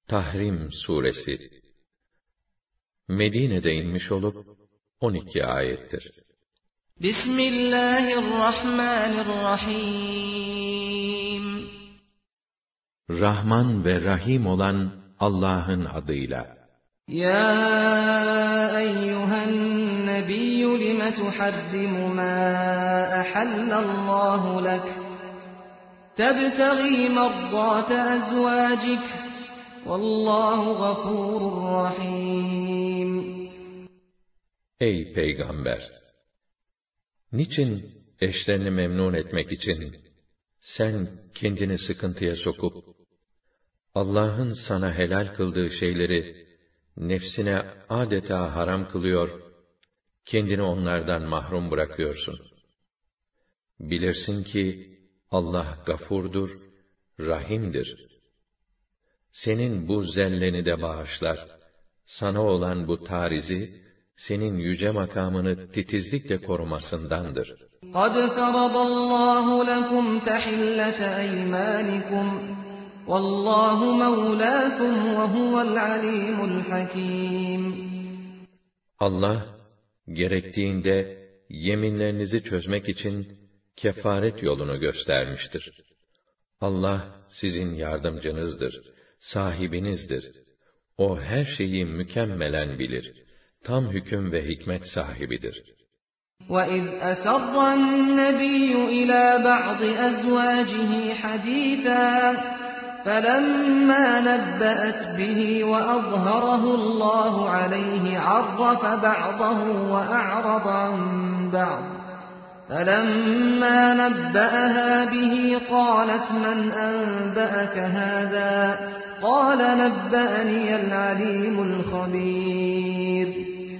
Tahrim suresi Medine'de inmiş olup 12 ayettir. Bismillahirrahmanirrahim. Rahman ve Rahim olan Allah'ın adıyla. Ya eyyühen nebiyyü lime tuharrimu ma ahallallahu lek. Tebtagî merdâte ezvâcik. Vallahu gafurur rahim. Ey Peygamber! Niçin eşlerini memnun etmek için sen kendini sıkıntıya sokup Allah'ın sana helal kıldığı şeyleri nefsine adeta haram kılıyor, kendini onlardan mahrum bırakıyorsun? Bilirsin ki Allah gafurdur, rahimdir. Senin bu zelleni de bağışlar, sana olan bu tarizi, senin yüce makamını titizlikle korumasındandır. قَدْ فَرَضَ اللّٰهُ لَكُمْ تَحِلَّةَ اَيْمَانِكُمْ وَاللّٰهُ مَوْلَاكُمْ وَهُوَ الْعَلِيمُ الْحَكِيمُ. Allah, gerektiğinde yeminlerinizi çözmek için kefaret yolunu göstermiştir. Allah sizin yardımcınızdır, sahibinizdir. O her şeyi mükemmelen bilir. Tam hüküm ve hikmet sahibidir. وَإِذْ أَسَرَّ النَّبِيُّ إِلَى بَعْضِ أَزْوَاجِهِ حَدِيثًا فَلَمَّا نَبَّأَتْ بِهِ وَأَظْهَرَهُ اللَّهُ عَلَيْهِ عَرَّفَ بَعْضَهُ وَأَعْرَضَ عَنْ بَعْضٍ فَلَمَّا نَبَّأَهَا بِهِ قَالَتْ مَنْ أَنْبَأَكَ هَذَا قَالَ نَبَّأَنِيَ الْعَلِيمُ الْخَبِيرُ.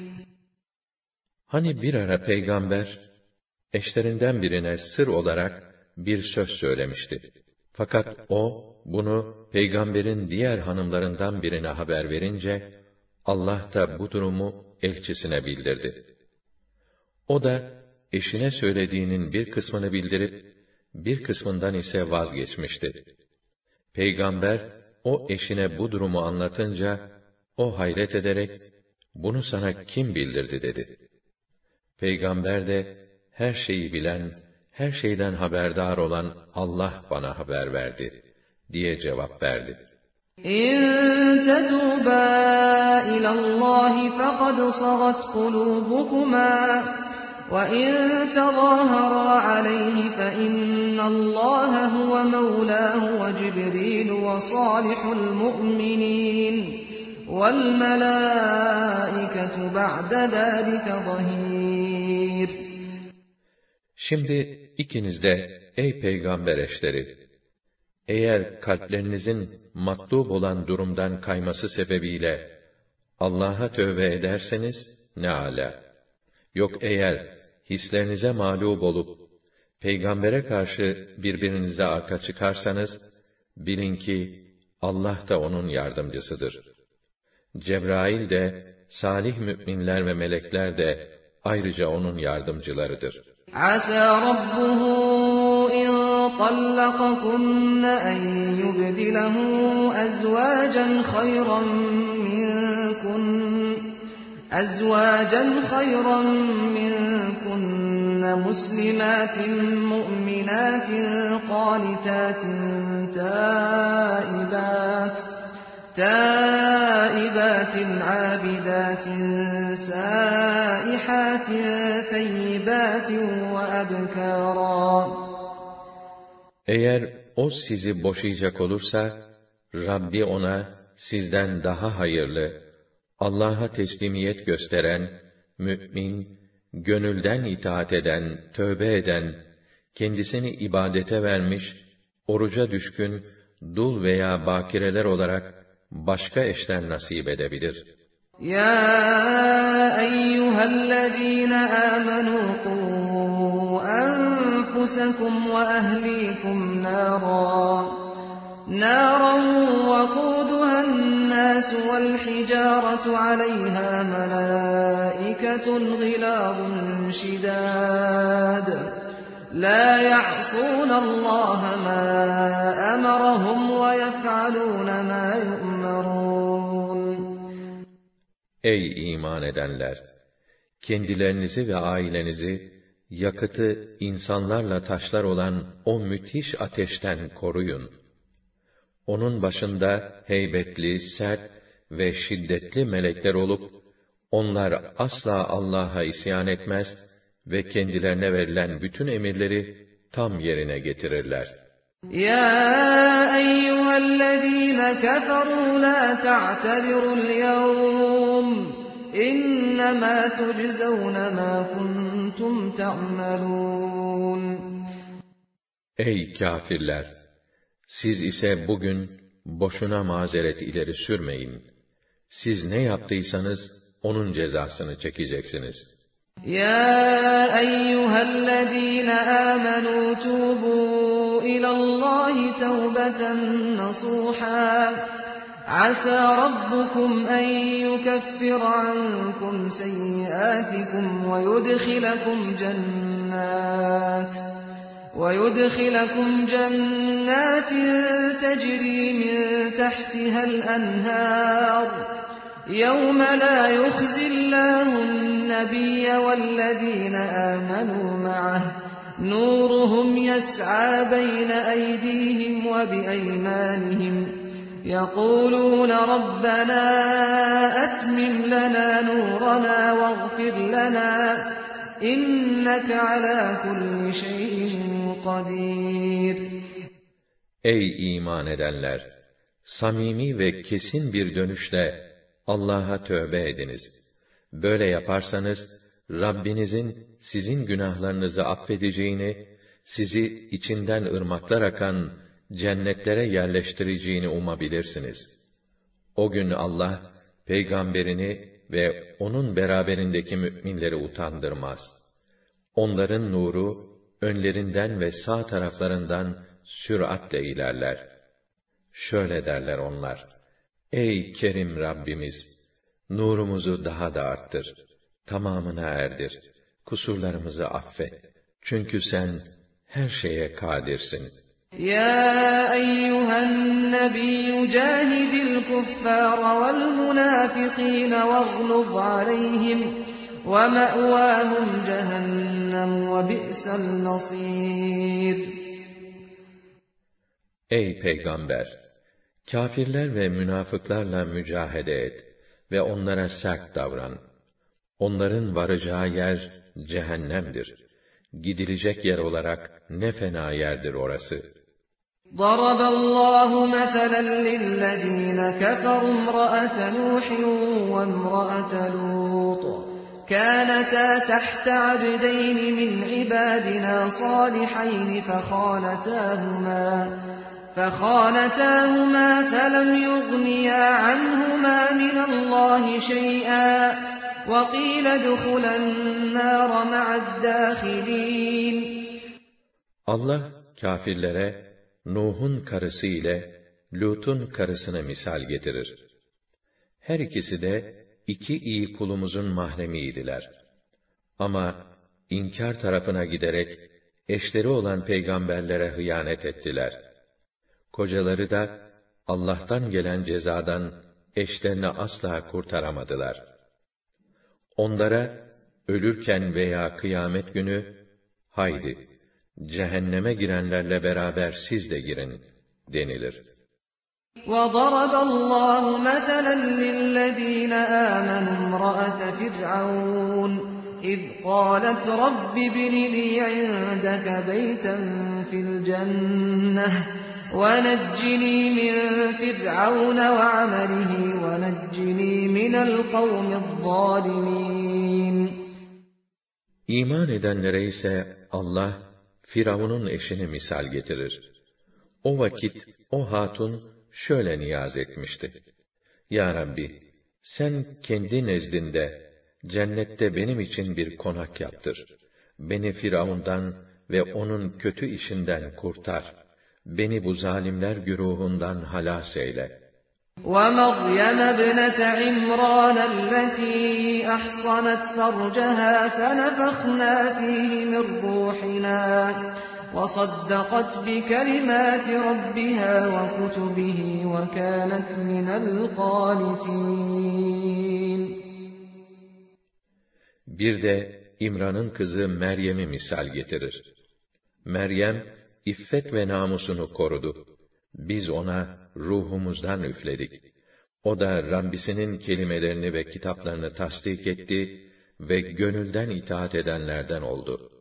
Hani bir ara Peygamber, eşlerinden birine sır olarak bir söz söylemişti. Fakat o, bunu Peygamberin diğer hanımlarından birine haber verince, Allah da bu durumu elçisine bildirdi. O da, eşine söylediğinin bir kısmını bildirip, bir kısmından ise vazgeçmişti. Peygamber, o eşine bu durumu anlatınca, o hayret ederek, bunu sana kim bildirdi dedi. Peygamber de, her şeyi bilen, her şeyden haberdar olan Allah bana haber verdi, diye cevap verdi. İn tetûbâ ilallâhi fekad sagat kulûbukuma ve in tezâherâ aleyhi fe innallâhe huve mevlâhu ve Cibrîl ve sâlihul mu'minîn vel melâiketu ba'de zâlike zahîr. Şimdi ikiniz de ey peygamber eşleri, eğer kalplerinizin matlub olan durumdan kayması sebebiyle Allah'a tövbe ederseniz ne âlâ. Yok eğer hislerinize mağlup olup peygambere karşı birbirinize arka çıkarsanız bilin ki Allah da onun yardımcısıdır. Cebrail de, salih müminler ve melekler de ayrıca onun yardımcılarıdır. عَسَى رَبُّهُ إِن طَلَّقَكُنَّ أَن يُبْدِلَهُ أَزْوَاجًا خَيْرًا مِّنكُنَّ مُسْلِمَاتٍ مُؤْمِنَاتٍ قَانِتَاتٍ تائبات عابدات سائحات ثيبات وأبكارا. Eğer o sizi boşayacak olursa, Rabbi ona sizden daha hayırlı, Allah'a teslimiyet gösteren, mü'min, gönülden itaat eden, tövbe eden, kendisini ibadete vermiş, oruca düşkün, dul veya bakireler olarak başka eşler nasip edebilir. Ya eyyühellezîne âmenû qû enfusekum ve ehlikum nâran وَقُودُهَا وَالْحِجَارَةُ عَلَيْهَا مَلَائِكَةٌ غِلَاظٌ شِدَادٌ لَا يَعْصُونَ اللَّهَ مَا أَمَرَهُمْ وَيَفْعَلُونَ مَا يُؤْمَرُونَ. Ey iman edenler! Kendilerinizi ve ailenizi, yakıtı insanlarla taşlar olan o müthiş ateşten koruyun. Onun başında heybetli, sert ve şiddetli melekler olup, onlar asla Allah'a isyan etmez ve kendilerine verilen bütün emirleri tam yerine getirirler. Ya eyyühellezîne keferû lâ ta'tedirul yevm, innemâ tujzevne mâ kuntum ta'melûn. Ey kâfirler! Siz ise bugün boşuna mazeret ileri sürmeyin. Siz ne yaptıysanız onun cezasını çekeceksiniz. Ya eyyühellezîne âmenû tûbû ilallâhi tevbeten nasûhâ. Asâ rabbukum en yukaffira ankum seyyiâtikum ويدخلكم جنات تجري من تحتها الأنهار يوم لا يخزي الله النبي والذين آمنوا معه نورهم يسعى بين أيديهم وبأيمانهم يقولون ربنا أتمم لنا نورنا واغفر لنا إنك على كل شيء قدير. Ey iman edenler! Samimi ve kesin bir dönüşle Allah'a tövbe ediniz. Böyle yaparsanız, Rabbinizin sizin günahlarınızı affedeceğini, sizi içinden ırmaklar akan cennetlere yerleştireceğini umabilirsiniz. O gün Allah, peygamberini ve onun beraberindeki müminleri utandırmaz. Onların nuru, önlerinden ve sağ taraflarından süratle ilerler. Şöyle derler onlar: Ey Kerim Rabbimiz! Nurumuzu daha da arttır, tamamına erdir, kusurlarımızı affet. Çünkü sen her şeye kadirsin. Ya eyyühen nebiyyü cahidil kuffâra vel münâfikîne veğluz aleyhim ve me'vâhum cehennem ve bi'sel nasîr. Ey Peygamber! Kâfirler ve münafıklarla mücahede et ve onlara sert davran. Onların varacağı yer cehennemdir. Gidilecek yer olarak ne fena yerdir orası. ضرب الله مثلا للذين كفروا امرأة نوح وامرأة لوط كانتا تحت عبدين من عبادنا صالحين فخانتاهما فلم يغنيا عنهما من الله شيئا وقيل ادخلا النار مع الداخلين. Allah kâfirlere Nuh'un karısı ile Lut'un karısını misal getirir. Her ikisi de iki iyi kulumuzun mahremiydiler. Ama inkar tarafına giderek eşleri olan peygamberlere hıyanet ettiler. Kocaları da Allah'tan gelen cezadan eşlerini asla kurtaramadılar. Onlara ölürken veya kıyamet günü, haydi cehenneme girenlerle beraber siz de girin denilir. وَضَرَبَ اللّٰهُ مَثَلًا لِلَّذ۪ينَ آمَنُوا امْرَأَةَ فِرْعَوْنَ إِذْ قَالَتْ رَبِّ ابْنِ لِي عِندَكَ بَيْتًا فِي الْجَنَّةِ وَنَجِّنِي مِنْ فِرْعَوْنَ وَعَمَلِهِ وَنَجِّنِي مِنَ الْقَوْمِ الظَّالِمِينَ. İman edenlere ise Allah, Firavun'un eşini misal getirir. O vakit o hatun şöyle niyaz etmişti: Ya Rabbi, sen kendi nezdinde cennette benim için bir konak yaptır. Beni Firavun'dan ve onun kötü işinden kurtar. Beni bu zalimler güruhundan halas eyle. وَمَرْيَمَ ابْنَتَ عِمْرَانَ الَّتِي أَحْصَنَتْ فَرْجَهَا فَنَفَخْنَا فِيهِ مِنْ رُوحِنَا وَصَدَّقَتْ بِكَلِمَاتِ رَبِّهَا وَكُتُبِهِ وَكَانَتْ مِنَ الْقَانِتِينَ. Bir de İmran'ın kızı Meryem'i misal getirir. Meryem, iffet ve namusunu korudu. Biz ona ruhumuzdan üfledik. O da Rabbisinin kelimelerini ve kitaplarını tasdik etti ve gönülden itaat edenlerden oldu.